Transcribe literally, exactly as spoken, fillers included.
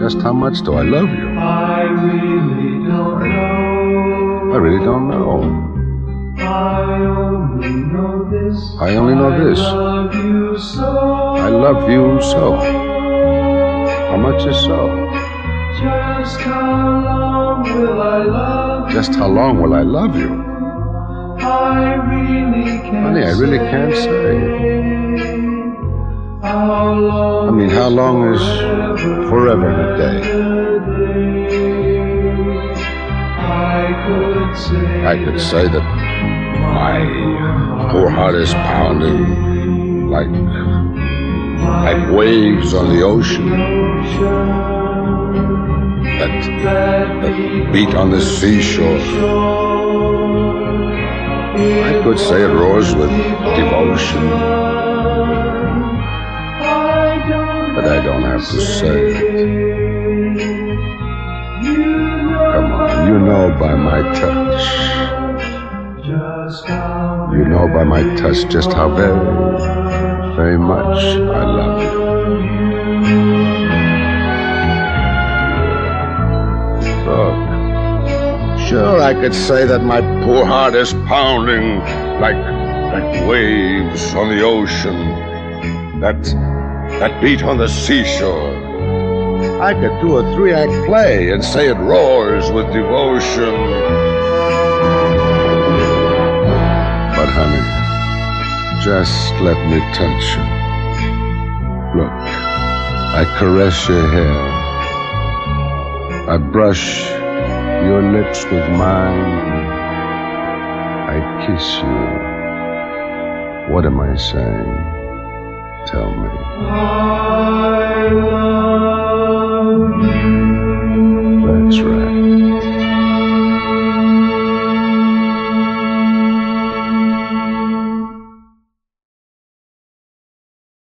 Just how much do I love you? I really don't know. I really don't know. I only know this. I only know this. I love you so. I love you so. How much is so? Just how long will I love you? Just how long will I love you? I really can't Honey, I really say. can't say. How long I mean, how long is forever in a day? I could say, I could say that my poor heart is pounding like, like waves on the ocean that, that beat on the seashore. I could say it roars with devotion, but I don't have to say it. Come on, you know by my touch. You know by my touch just how very, very much I love you. Look, sure I could say that my poor heart is pounding like, like waves on the ocean that, that beat on the seashore. I could do a three-act play and say it roars with devotion. But honey, just let me touch you. Look, I caress your hair. I brush your lips with mine. I kiss you. What am I saying? Tell me. I love